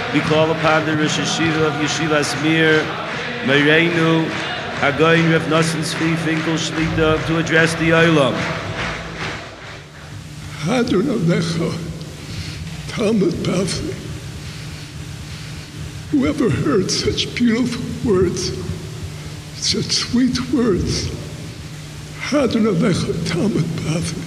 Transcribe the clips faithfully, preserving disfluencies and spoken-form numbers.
We call upon the Rosh Yeshiva of Yeshivas Mir, Mereinu, Hagoyin Rav Nosson Tzvi Finkel Shlita, to address the Olam. Hadron Alecha, Talmud Bavli. Whoever heard such beautiful words, such sweet words, Hadron Alecha, Talmud Bavli.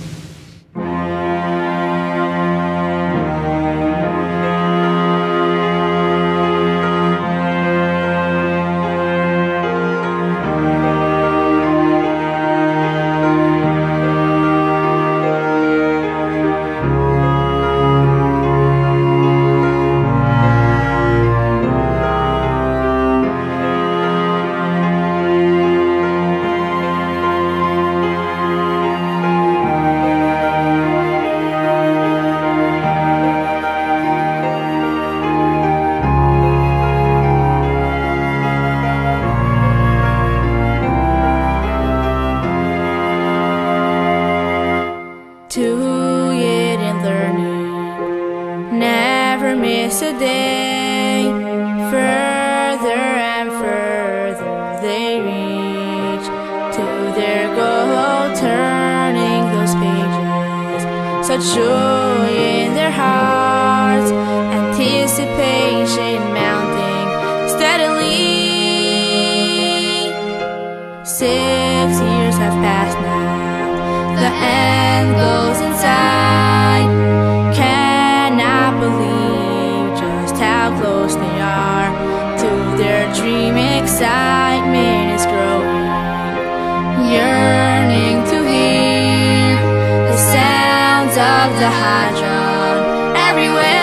To it and learning, never miss a day. Further and further they reach to their goal, turning those pages. Such joy in their hearts, anticipation mounting steadily. Six years have passed now, the end goes inside. Cannot believe just how close they are to their dream. Excitement is growing, yearning to hear the sounds of the Hadron everywhere.